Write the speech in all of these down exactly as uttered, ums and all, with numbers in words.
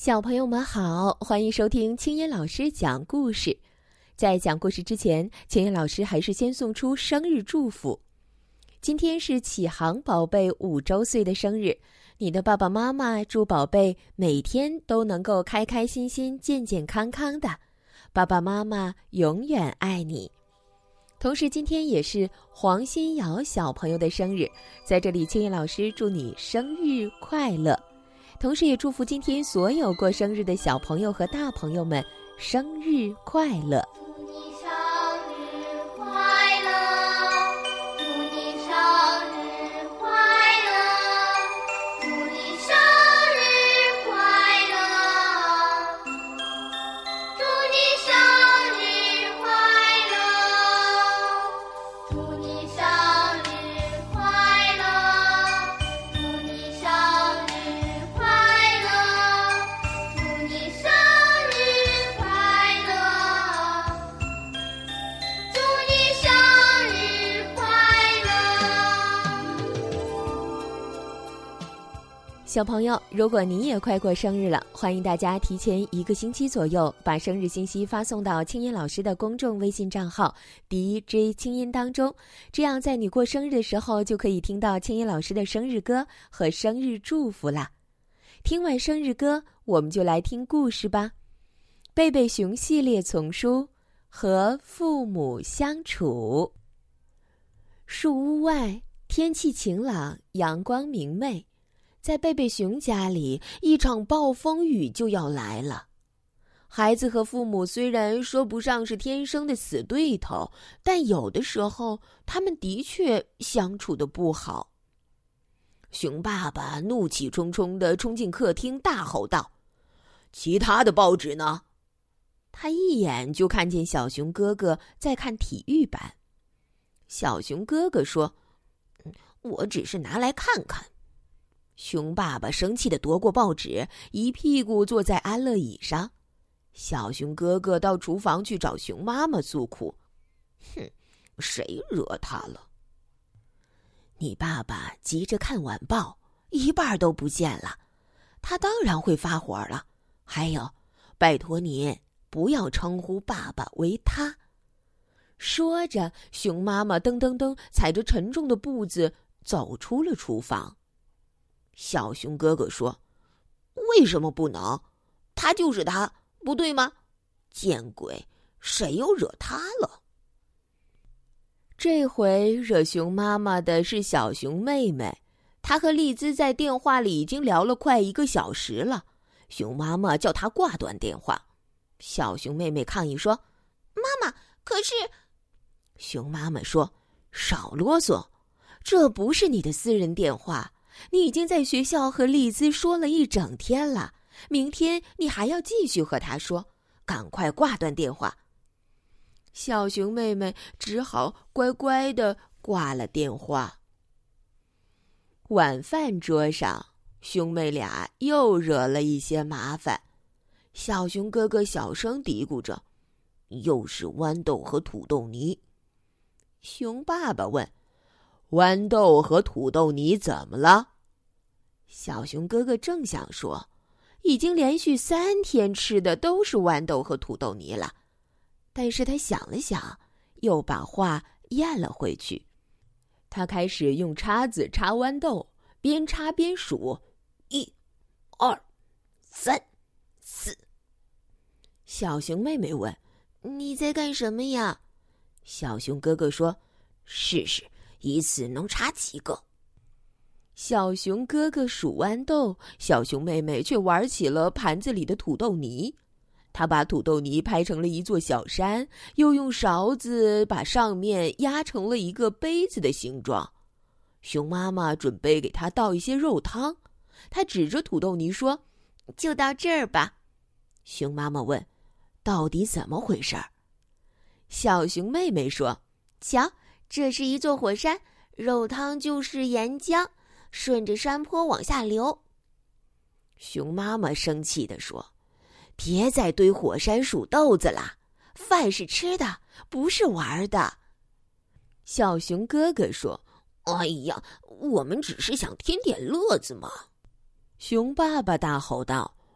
小朋友们好，欢迎收听青音老师讲故事。在讲故事之前，青音老师还是先送出生日祝福。今天是启航宝贝五周岁的生日，你的爸爸妈妈祝宝贝每天都能够开开心心、健健康康的。爸爸妈妈永远爱你。同时，今天也是黄新瑶小朋友的生日，在这里，青音老师祝你生日快乐。同时也祝福今天所有过生日的小朋友和大朋友们生日快乐。 祝你生日快乐，祝你生日快乐，祝你生日快乐，祝你生日快乐，祝你生日快乐，祝你生日快乐，祝你生日快乐，祝你生日快乐。 小朋友，如果你也快过生日了，欢迎大家提前一个星期左右把生日信息发送到青音老师的公众微信账号 D J 青音当中，这样在你过生日的时候就可以听到青音老师的生日歌和生日祝福啦。听完生日歌，我们就来听故事吧。贝贝熊系列丛书《和父母相处》。树屋外，天气晴朗，阳光明媚。在贝贝熊家里，一场暴风雨就要来了。孩子和父母虽然说不上是天生的死对头，但有的时候他们的确相处得不好。熊爸爸怒气冲冲地冲进客厅，大吼道：“其他的报纸呢？”他一眼就看见小熊哥哥在看体育版。小熊哥哥说：“我只是拿来看看。”熊爸爸生气地夺过报纸，一屁股坐在安乐椅上。小熊哥哥到厨房去找熊妈妈诉苦：“哼，谁惹他了？”你爸爸急着看晚报，一半都不见了，他当然会发火了。还有，拜托你不要称呼爸爸为他。说着，熊妈妈噔噔噔踩着沉重的步子走出了厨房。小熊哥哥说：“为什么不能？他就是他，不对吗？见鬼，谁又惹他了？”这回惹熊妈妈的是小熊妹妹，她和丽兹在电话里已经聊了快一个小时了。熊妈妈叫她挂断电话。小熊妹妹抗议说：“ 妈妈，可是……” 熊妈妈说：“少啰嗦，这不是你的私人电话。你已经在学校和丽兹说了一整天了，明天你还要继续和她说，赶快挂断电话。”小熊妹妹只好乖乖地挂了电话。晚饭桌上，兄妹俩又惹了一些麻烦。小熊哥哥小声嘀咕着：“又是豌豆和土豆泥。”熊爸爸问：“豌豆和土豆泥怎么了？”小熊哥哥正想说，已经连续三天吃的都是豌豆和土豆泥了，但是他想了想，又把话咽了回去。他开始用叉子插豌豆，边插边数：一、二、三、四。小熊妹妹问：“你在干什么呀？”小熊哥哥说：“试试一次能插几个。”小熊哥哥数豌豆，小熊妹妹却玩起了盘子里的土豆泥。她把土豆泥拍成了一座小山，又用勺子把上面压成了一个杯子的形状。熊妈妈准备给她倒一些肉汤，她指着土豆泥说：“就到这儿吧。”熊妈妈问：“到底怎么回事？”小熊妹妹说：“瞧，这是一座火山，肉汤就是岩浆，顺着山坡往下流。”熊妈妈生气地说：“别再堆火山数豆子啦，饭是吃的，不是玩的。”小熊哥哥说：“哎呀，我们只是想添点乐子嘛。”熊爸爸大吼道：“饭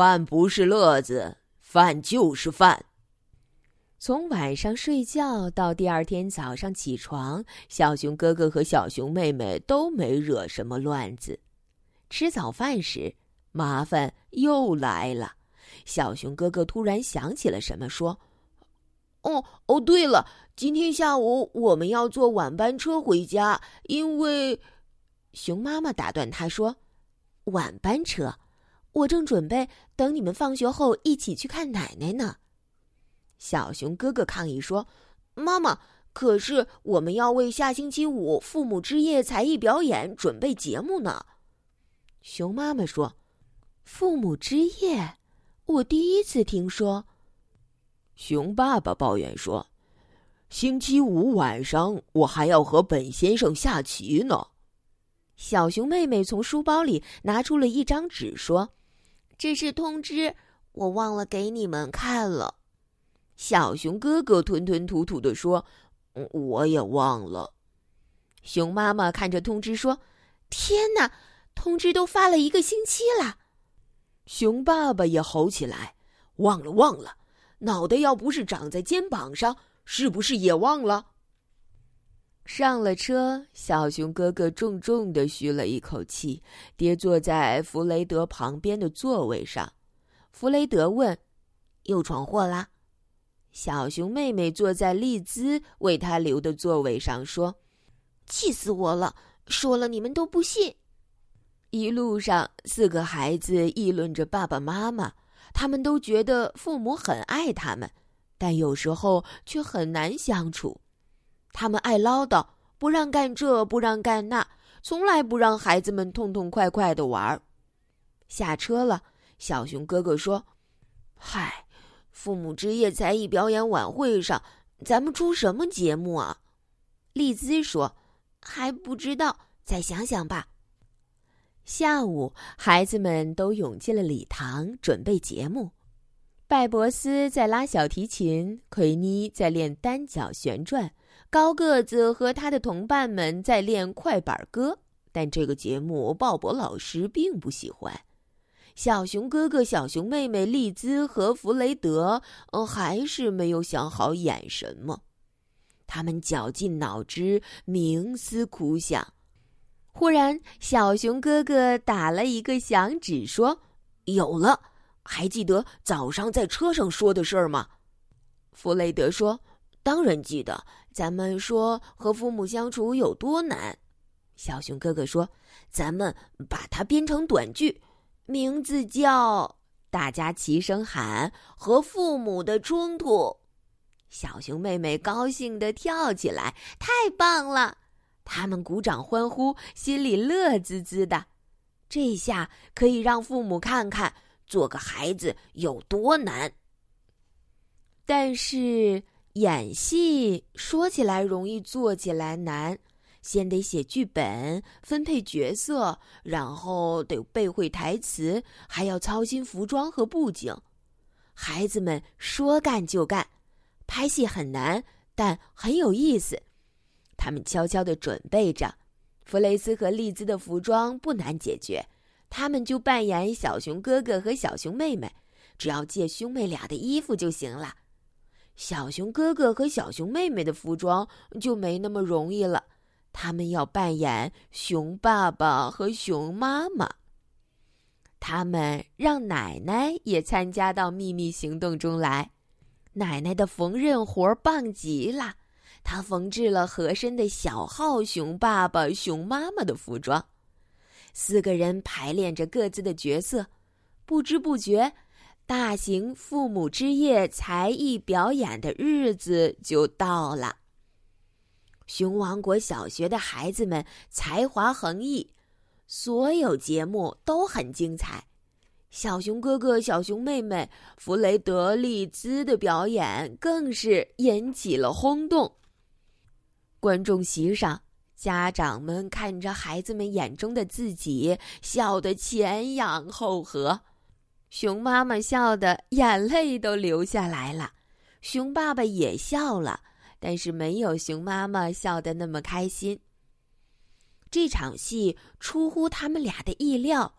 饭不是乐子，饭就是饭。 从晚上睡觉到第二天早上起床，小熊哥哥和小熊妹妹都没惹什么乱子。吃早饭时，麻烦又来了。小熊哥哥突然想起了什么，说：“ 哦哦，对了，今天下午我们要坐晚班车回家，因为……” 熊妈妈打断他说：“晚班车？我正准备等你们放学后一起去看奶奶呢。”小熊哥哥抗议说：“ 妈妈，可是我们要为下星期五父母之夜才艺表演准备节目呢。” 熊妈妈说：“父母之夜？我第一次听说。” 熊爸爸抱怨说：“星期五晚上我还要和本先生下棋呢。” 小熊妹妹从书包里拿出了一张纸，说：“ 这是通知，我忘了给你们看了。” 小熊哥哥吞吞吐吐地说：“我也忘了。” 熊妈妈看着通知说：“天哪，通知都发了一个星期了。” 熊爸爸也吼起来：“忘了忘了，脑袋要不是长在肩膀上，是不是也忘了？” 上了车，小熊哥哥重重地吁了一口气，跌坐在弗雷德旁边的座位上。弗雷德问：“又闯祸啦？”小熊妹妹坐在丽兹为他留的座位上，说：“ 气死我了，说了你们都不信。” 一路上，四个孩子议论着爸爸妈妈，他们都觉得父母很爱他们，但有时候却很难相处。他们爱唠叨，不让干这，不让干那，从来不让孩子们痛痛快快地玩。下车了，小熊哥哥说：“ 嗨，父母之夜才艺表演晚会上，咱们出什么节目啊？” 丽兹说：“ 还不知道，再想想吧。” 下午，孩子们都涌进了礼堂，准备节目。拜博斯在拉小提琴，奎妮在练单脚旋转，高个子和他的同伴们在练快板歌。但这个节目鲍勃老师并不喜欢。小熊哥哥、小熊妹妹丽兹和弗雷德，嗯，还是没有想好演什么。他们绞尽脑汁，冥思苦想。忽然，小熊哥哥打了一个响指，说：“ 有了！还记得早上在车上说的事儿吗？” 弗雷德说：“ 当然记得，咱们说和父母相处有多难。” 小熊哥哥说：“ 咱们把它编成短句，名字叫……” 大家齐声喊：“ 和父母的冲突。” 小熊妹妹高兴地跳起来：“太棒了！”他们鼓掌欢呼，心里乐滋滋的。这下可以让父母看看做个孩子有多难。 但是演戏说起来容易，做起来难。先得写剧本，分配角色，然后得背会台词，还要操心服装和布景。孩子们说干就干，拍戏很难，但很有意思。他们悄悄地准备着。弗雷斯和丽兹的服装不难解决，他们就扮演小熊哥哥和小熊妹妹，只要借兄妹俩的衣服就行了。小熊哥哥和小熊妹妹的服装就没那么容易了，他们要扮演熊爸爸和熊妈妈。他们让奶奶也参加到秘密行动中来。奶奶的缝纫活棒极了，她缝制了合身的小号熊爸爸、熊妈妈的服装。四个人排练着各自的角色，不知不觉，大型父母之夜才艺表演的日子就到了。熊王国小学的孩子们才华横溢，所有节目都很精彩。小熊哥哥、小熊妹妹、弗雷德、丽兹的表演更是引起了轰动。观众席上，家长们看着孩子们眼中的自己，笑得前仰后合。熊妈妈笑得眼泪都流下来了，熊爸爸也笑了，但是没有熊妈妈笑得那么开心。这场戏出乎他们俩的意料，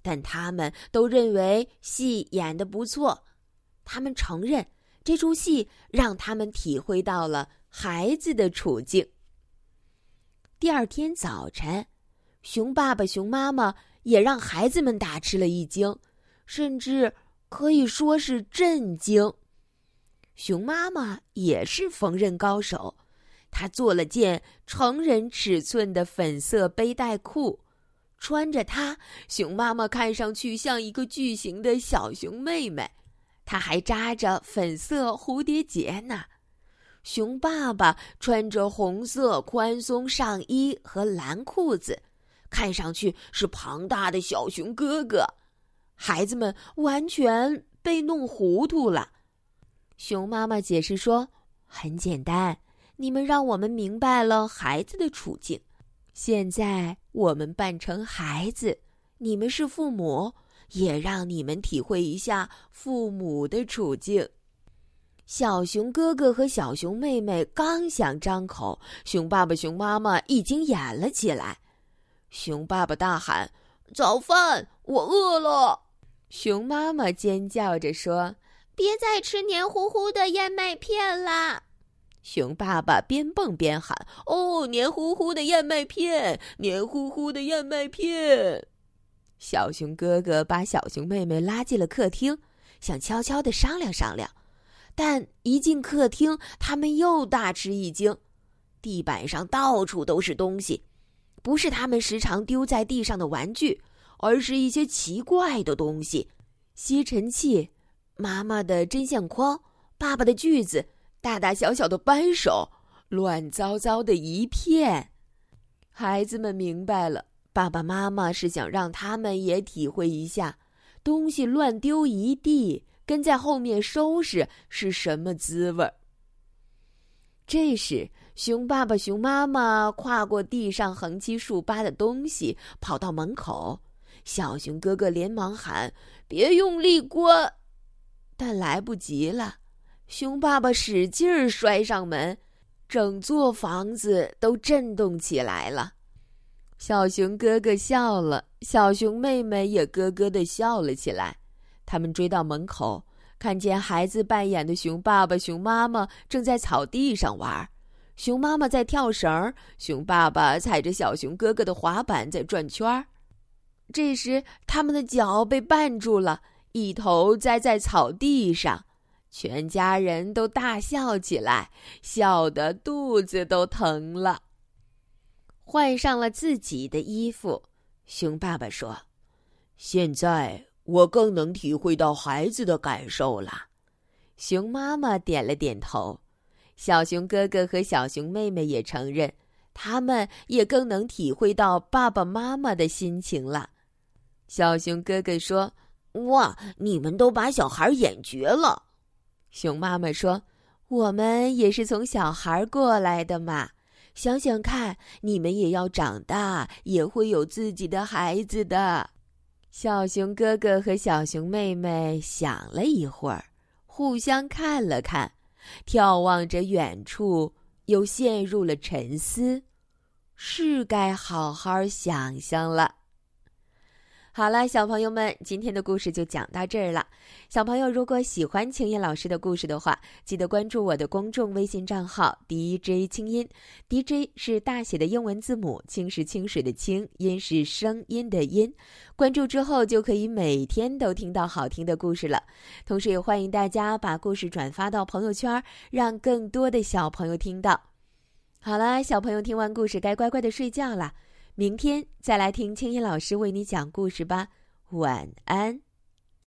但他们都认为戏演得不错。他们承认这出戏让他们体会到了孩子的处境。第二天早晨，熊爸爸、熊妈妈也让孩子们大吃了一惊，甚至可以说是震惊。熊妈妈也是缝纫高手，她做了件成人尺寸的粉色背带裤，穿着它，熊妈妈看上去像一个巨型的小熊妹妹。她还扎着粉色蝴蝶结呢。熊爸爸穿着红色宽松上衣和蓝裤子，看上去是庞大的小熊哥哥。孩子们完全被弄糊涂了。熊妈妈解释说，很简单，你们让我们明白了孩子的处境。现在我们扮成孩子，你们是父母，也让你们体会一下父母的处境。小熊哥哥和小熊妹妹刚想张口，熊爸爸、熊妈妈已经演了起来。熊爸爸大喊：“早饭，我饿了！”熊妈妈尖叫着说：“ 别再吃黏糊糊的燕麦片啦！” 熊爸爸边蹦边喊：“哦，黏糊糊的燕麦片，黏糊糊的燕麦片！”小熊哥哥把小熊妹妹拉进了客厅，想悄悄地商量商量。但一进客厅，他们又大吃一惊。地板上到处都是东西，不是他们时常丢在地上的玩具，而是一些奇怪的东西：吸尘器、妈妈的针线筐、爸爸的锯子、大大小小的扳手，乱糟糟的一片。孩子们明白了，爸爸妈妈是想让他们也体会一下，东西乱丢一地，跟在后面收拾是什么滋味儿。这时，熊爸爸、熊妈妈跨过地上横七竖八的东西，跑到门口。小熊哥哥连忙喊：“别用力关！”但来不及了，熊爸爸使劲儿摔上门，整座房子都震动起来了。小熊哥哥笑了，小熊妹妹也咯咯地笑了起来。他们追到门口，看见孩子扮演的熊爸爸、熊妈妈正在草地上玩。熊妈妈在跳绳，熊爸爸踩着小熊哥哥的滑板在转圈。这时，他们的脚被绊住了，一头栽在草地上。全家人都大笑起来，笑得肚子都疼了。换上了自己的衣服，熊爸爸说：“现在我更能体会到孩子的感受了。”熊妈妈点了点头。小熊哥哥和小熊妹妹也承认，他们也更能体会到爸爸妈妈的心情了。小熊哥哥说：“哇，你们都把小孩演绝了。”熊妈妈说：“我们也是从小孩过来的嘛，想想看，你们也要长大，也会有自己的孩子的。”小熊哥哥和小熊妹妹想了一会儿，互相看了看，眺望着远处，又陷入了沉思，是该好好想想了。好了，小朋友们，今天的故事就讲到这儿了。小朋友如果喜欢青音老师的故事的话，记得关注我的公众微信账号 D J 青音。 D J 是大写的英文字母，清是清水的清，音是声音的音。关注之后就可以每天都听到好听的故事了。同时也欢迎大家把故事转发到朋友圈，让更多的小朋友听到。好了，小朋友听完故事该乖乖的睡觉了，明天再来听青音老师为你讲故事吧，晚安。